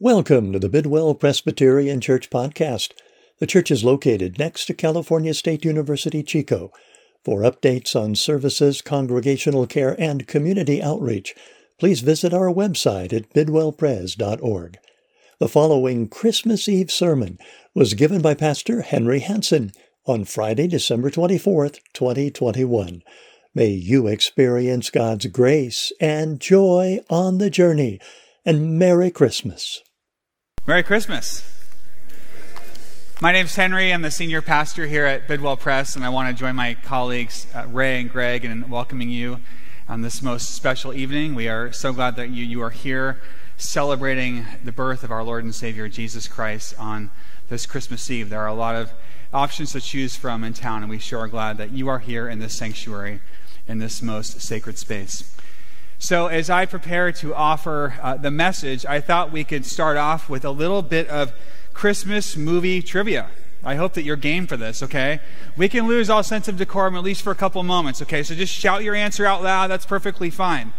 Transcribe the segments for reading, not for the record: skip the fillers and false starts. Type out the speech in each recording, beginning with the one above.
Welcome to the Bidwell Presbyterian Church podcast. The church is located next to California State University, Chico. For updates on services, congregational care, and community outreach, please visit our website at bidwellpres.org. The following Christmas Eve sermon was given by Pastor Henry Hansen on Friday, December 24th, 2021. May you experience God's grace and joy on the journey, and Merry Christmas. Merry Christmas. My name's Henry. I'm the senior pastor here at Bidwell Press, and I want to join my colleagues Ray and Greg in welcoming you on this most special evening. We are so glad that you are here celebrating the birth of our Lord and Savior Jesus Christ on this Christmas Eve. There are a lot of options to choose from in town, and we sure are glad that you are here in this sanctuary, in this most sacred space. So as I prepare to offer the message, I thought we could start off with a little bit of Christmas movie trivia. I hope that you're game for this, okay? We can lose all sense of decorum at least for a couple moments, okay? So just shout your answer out loud. That's perfectly fine.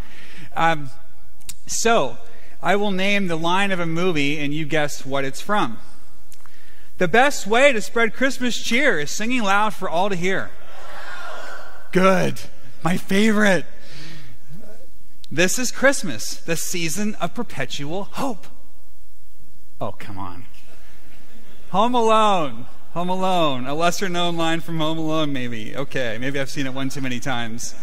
So I will name the line of a movie, and you guess what it's from. The best way to spread Christmas cheer is singing loud for all to hear. Good. My favorite. This is Christmas, the season of perpetual hope. Oh, come on. Home Alone. Home Alone. A lesser known line from Home Alone, maybe. Okay, maybe I've seen it one too many times.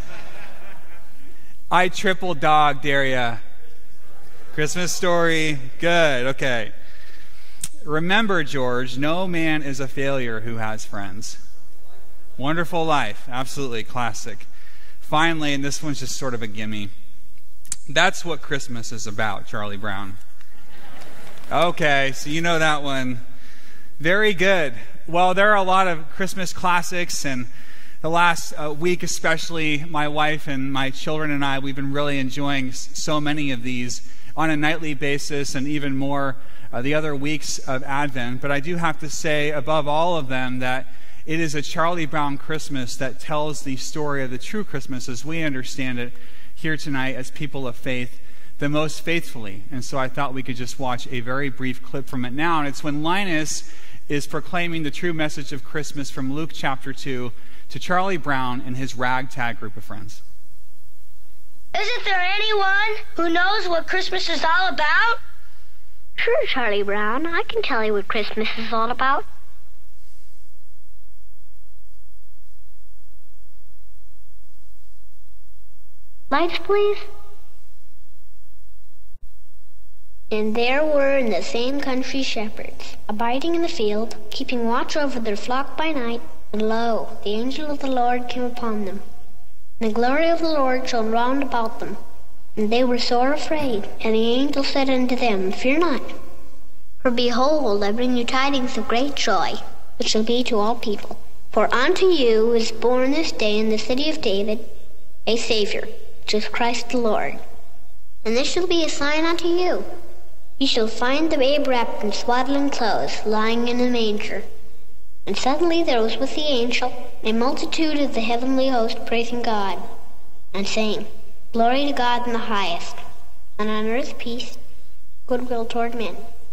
I triple dog, dare ya. Christmas Story. Good, okay. Remember, George, no man is a failure who has friends. Wonderful Life. Absolutely classic. Finally, and this one's just sort of a gimme. That's What Christmas is About, Charlie Brown. Okay, so you know that one. Very good. Well, there are a lot of Christmas classics, and the last week especially, my wife and my children and I, we've been really enjoying so many of these on a nightly basis, and even more the other weeks of Advent. But I do have to say, above all of them, that it is a Charlie Brown Christmas that tells the story of the true Christmas as we understand it here tonight as people of faith the most faithfully. And so I thought we could just watch a very brief clip from it now. And it's when Linus is proclaiming the true message of Christmas from Luke chapter 2 to Charlie Brown and his ragtag group of friends. Isn't there anyone who knows what Christmas is all about? Sure, Charlie Brown. I can tell you what Christmas is all about. Lights, please. And there were in the same country shepherds, abiding in the field, keeping watch over their flock by night. And lo, the angel of the Lord came upon them. And the glory of the Lord shone round about them. And they were sore afraid. And the angel said unto them, Fear not. For behold, I bring you tidings of great joy, which shall be to all people. For unto you is born this day in the city of David a Savior, which is Christ the Lord. And this shall be a sign unto you. You shall find the babe wrapped in swaddling clothes, lying in a manger. And suddenly there was with the angel a multitude of the heavenly host praising God, and saying, Glory to God in the highest, and on earth peace, goodwill toward men.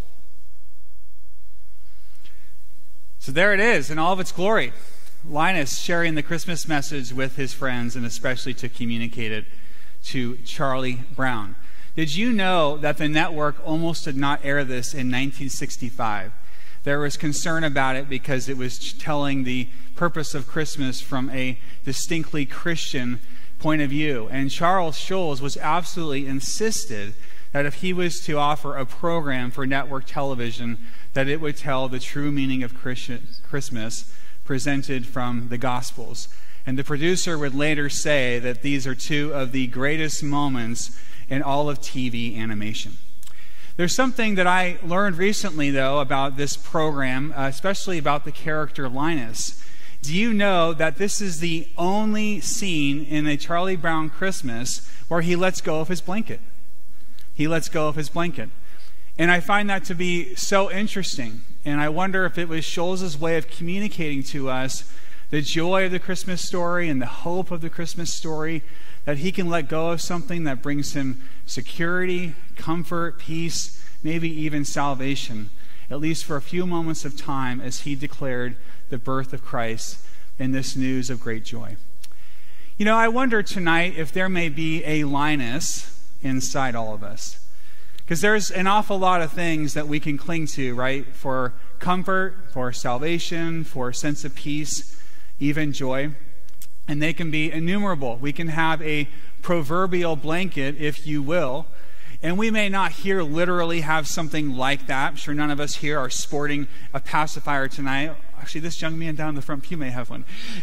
So there it is in all of its glory. Linus sharing the Christmas message with his friends, and especially to communicate it to Charlie Brown. Did you know that the network almost did not air this in 1965? There was concern about it because it was telling the purpose of Christmas from a distinctly Christian point of view. And Charles Schulz was absolutely insisted that if he was to offer a program for network television, that it would tell the true meaning of Christmas presented from the Gospels. And the producer would later say that these are two of the greatest moments in all of TV animation. There's something that I learned recently, though, about this program, especially about the character Linus. Do you know that this is the only scene in a Charlie Brown Christmas where he lets go of his blanket? He lets go of his blanket. And I find that to be so interesting. And I wonder if it was Schulz's way of communicating to us the joy of the Christmas story and the hope of the Christmas story, that he can let go of something that brings him security, comfort, peace, maybe even salvation, at least for a few moments of time, as he declared the birth of Christ in this news of great joy. I wonder tonight if there may be a Linus inside all of us. Because there's an awful lot of things that we can cling to, right? For comfort, for salvation, for a sense of peace, even joy. And they can be innumerable. We can have a proverbial blanket, if you will. And we may not here literally have something like that. I'm sure none of us here are sporting a pacifier tonight. Actually, this young man down in the front pew may have one.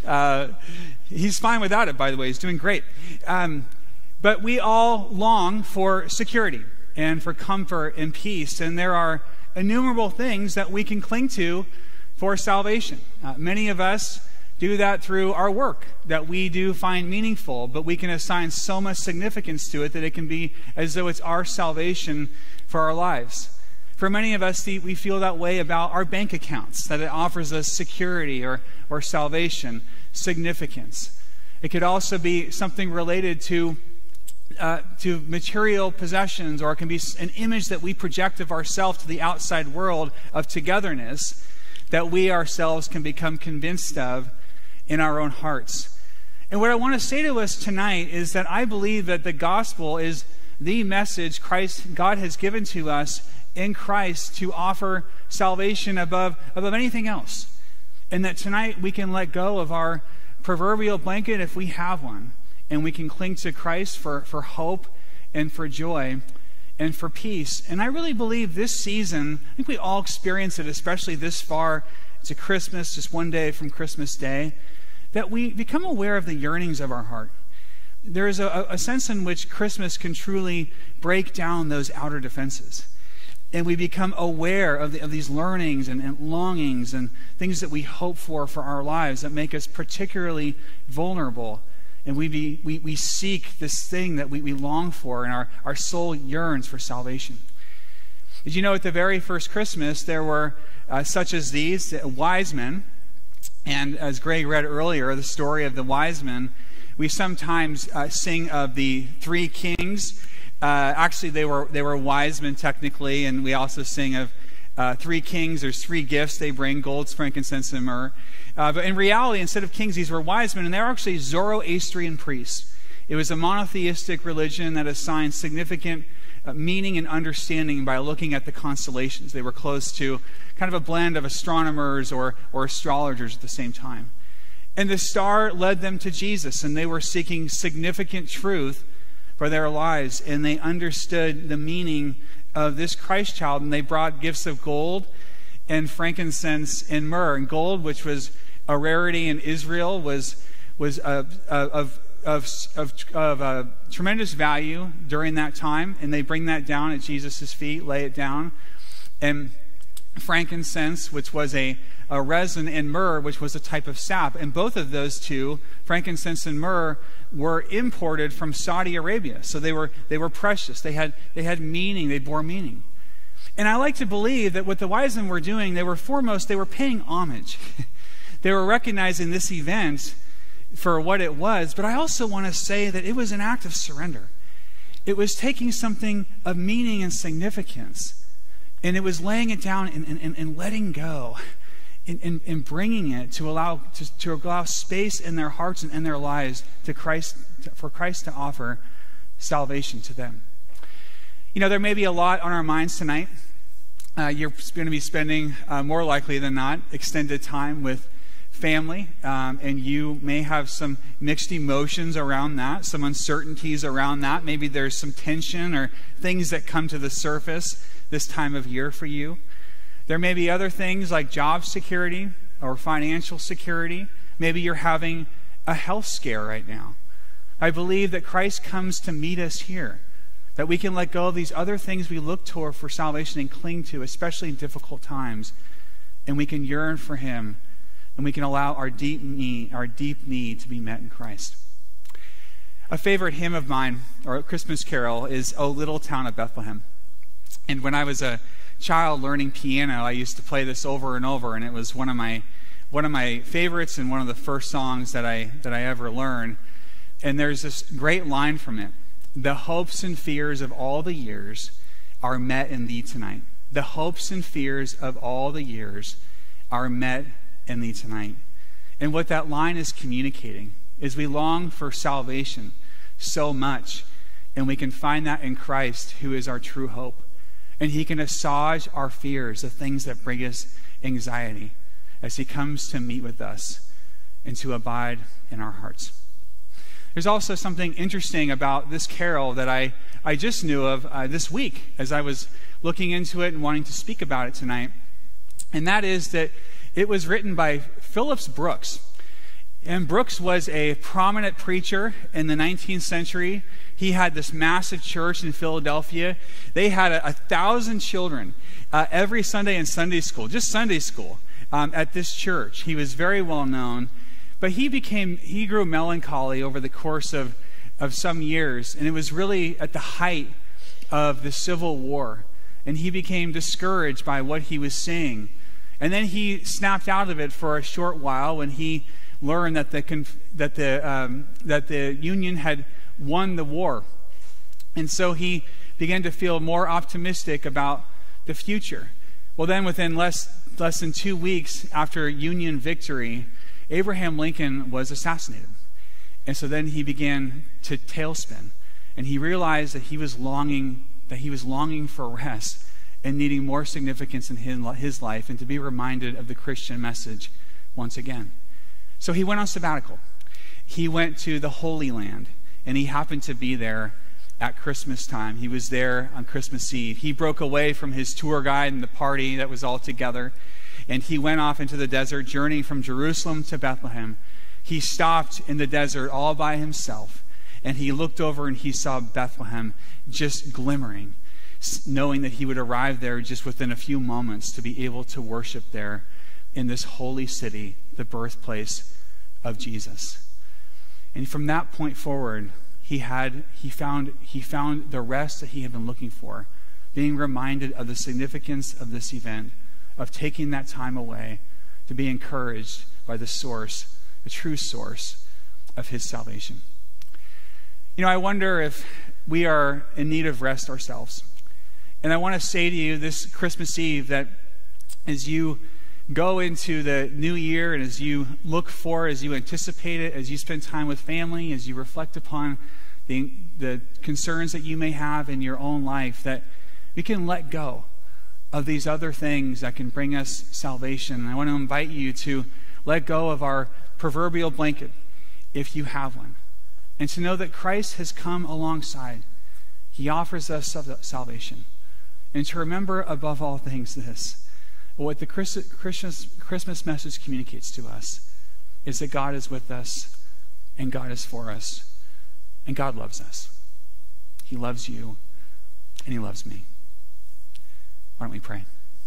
He's fine without it, by the way. He's doing great. But we all long for security and for comfort and peace. And there are innumerable things that we can cling to for salvation. Many of us do that through our work that we do find meaningful, but we can assign so much significance to it that it can be as though it's our salvation for our lives. For many of us, we feel that way about our bank accounts, that it offers us security or salvation, significance. It could also be something related to material possessions, or it can be an image that we project of ourselves to the outside world of togetherness that we ourselves can become convinced of in our own hearts. And what I want to say to us tonight is that I believe that the gospel is the message God has given to us in Christ to offer salvation above anything else. And that tonight we can let go of our proverbial blanket if we have one, and we can cling to Christ for hope and for joy and for peace. And I really believe this season, I think we all experience it, especially this far to Christmas, just one day from Christmas Day, that we become aware of the yearnings of our heart. There is a sense in which Christmas can truly break down those outer defenses. And we become aware of these learnings and longings and things that we hope for our lives that make us particularly vulnerable. And we seek this thing that we long for, and our soul yearns for salvation. Did you know at the very first Christmas there were such as these wise men? And as Greg read earlier, the story of the wise men, we sometimes sing of the three kings. Actually, they were wise men technically, and we also sing of three kings. There's three gifts they bring: gold, frankincense, and myrrh. But in reality, instead of kings, these were wise men, and they were actually Zoroastrian priests. It was a monotheistic religion that assigned significant meaning and understanding by looking at the constellations. They were close to kind of a blend of astronomers or astrologers at the same time. And the star led them to Jesus, and they were seeking significant truth for their lives, and they understood the meaning of this Christ child, and they brought gifts of gold and frankincense and myrrh. And gold, which was a rarity in Israel, was of tremendous value during that time, and they bring that down at Jesus' feet, lay it down. And frankincense, which was a resin, and myrrh, which was a type of sap. And both of those two, frankincense and myrrh, were imported from Saudi Arabia. So they were precious. They had meaning. They bore meaning. And I like to believe that what the wise men were doing, they were paying homage. They were recognizing this event for what it was, but I also want to say that it was an act of surrender. It was taking something of meaning and significance, and it was laying it down and letting go and bringing it to allow space in their hearts and in their lives for Christ to offer salvation to them. There may be a lot on our minds tonight. You're going to be spending, more likely than not, extended time with family, and you may have some mixed emotions around that, some uncertainties around that. Maybe there's some tension or things that come to the surface this time of year for you. There may be other things like job security or financial security. Maybe you're having a health scare right now. I believe that Christ comes to meet us here, that we can let go of these other things we look toward for salvation and cling to, especially in difficult times, and we can yearn for Him, and we can allow our deep need to be met in Christ. A favorite hymn of mine, or a Christmas carol, is "O Little Town of Bethlehem." And when I was a child learning piano, I used to play this over and over, and it was one of my favorites and one of the first songs that I ever learned. And there's this great line from it: "The hopes and fears of all the years are met in thee tonight. The hopes and fears of all the years are met in thee tonight. And what that line is communicating is we long for salvation so much, and we can find that in Christ, who is our true hope. And he can assuage our fears, the things that bring us anxiety, as he comes to meet with us and to abide in our hearts. There's also something interesting about this carol that I just knew of this week as I was looking into it and wanting to speak about it tonight. And that is that it was written by Phillips Brooks. And Brooks was a prominent preacher in the 19th century. He had this massive church in Philadelphia. They had 1,000 children every Sunday in Sunday school, just Sunday school, at this church. He was very well known. But he grew melancholy over the course of some years, and it was really at the height of the Civil War. And he became discouraged by what he was seeing. And then he snapped out of it for a short while when he learned that the Union had won the war. And so he began to feel more optimistic about the future. Well, then within less than 2 weeks after Union victory, Abraham Lincoln was assassinated. And so then he began to tailspin, and he realized that he was longing for rest and needing more significance in his life, and to be reminded of the Christian message once again. So he went on sabbatical. He went to the Holy Land, and he happened to be there at Christmas time. He was there on Christmas Eve. He broke away from his tour guide and the party that was all together, and he went off into the desert, journeying from Jerusalem to Bethlehem. He stopped in the desert all by himself, and he looked over and he saw Bethlehem just glimmering, knowing that he would arrive there just within a few moments to be able to worship there in this holy city, the birthplace of Jesus. And from that point forward, he found the rest that he had been looking for, being reminded of the significance of this event, of taking that time away to be encouraged by the source, the true source of his salvation. You know, I wonder if we are in need of rest ourselves. And I want to say to you this Christmas Eve that as you go into the new year, and as you look for, as you anticipate it, as you spend time with family, as you reflect upon the concerns that you may have in your own life, that we can let go of these other things that can bring us salvation. I want to invite you to let go of our proverbial blanket, if you have one, and to know that Christ has come alongside. He offers us salvation. And to remember above all things this, what the Christmas message communicates to us is that God is with us, and God is for us, and God loves us. He loves you, and he loves me. Why don't we pray?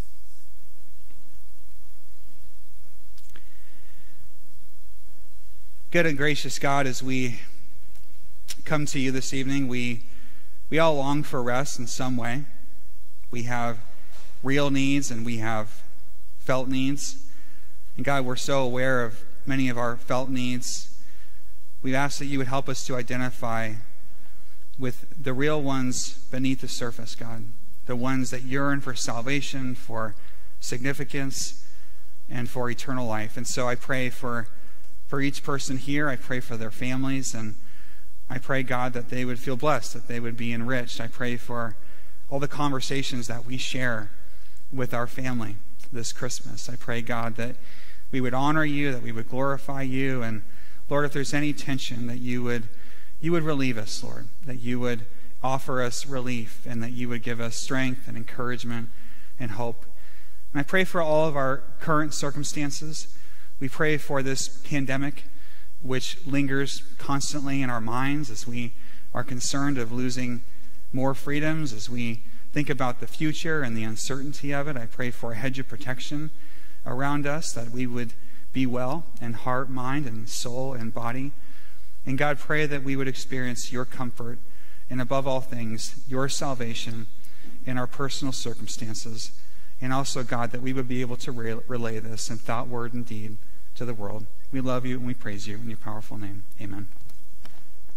Good and gracious God, as we come to you this evening, we all long for rest in some way. We have real needs and we have felt needs. And God, we're so aware of many of our felt needs. We ask that you would help us to identify with the real ones beneath the surface, God. The ones that yearn for salvation, for significance, and for eternal life. And so I pray for each person here. I pray for their families, and I pray, God, that they would feel blessed, that they would be enriched. I pray for all the conversations that we share with our family this Christmas. I pray, God, that we would honor you, that we would glorify you, and Lord, if there's any tension, that you would relieve us, Lord, that you would offer us relief, and that you would give us strength and encouragement and hope. And I pray for all of our current circumstances. We pray for this pandemic, which lingers constantly in our minds as we are concerned of losing more freedoms, as we think about the future and the uncertainty of it. I pray for a hedge of protection around us, that we would be well in heart, mind, and soul and body. And God, pray that we would experience your comfort, and above all things, your salvation in our personal circumstances. And also, God, that we would be able to relay this in thought, word, and deed to the world. We love you and we praise you in your powerful name. Amen.